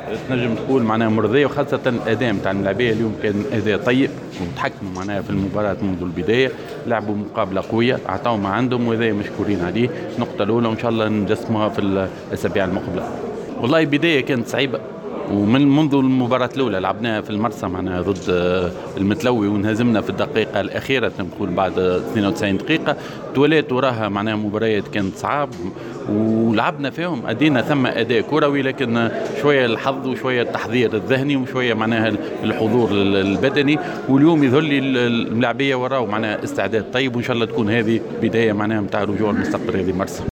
تنجم تقول معناها مرضية، وخاصة الأداء نتاع الملاعبية اليوم كان أداء طيب، وتحكموا معناها في المباراة منذ البداية، لعبوا مقابلة قوية، أعطوا ما عندهم وهذا مشكورين عليه. النقطة الأولى وإن شاء الله نجسموها في الأسابيع المقبلة. والله بداية كانت صعيبة، ومن منذ المباراة الأولى لعبناها في المرسى معناها ضد المتلوي وانهزمنا في الدقيقة الأخيرة، نقول بعد 92 دقيقة توليت وراها معناها مباريات كانت صعب ولعبنا فيهم، أدينا ثم أداء كروي، لكن شوية الحظ وشوية التحضير الذهني وشوية معناها الحضور البدني. واليوم يظهر لي الملاعبية وراه معناها استعداد طيب، وإن شاء الله تكون هذه بداية معناها متاع رجوع المستقبل هذه مرسى.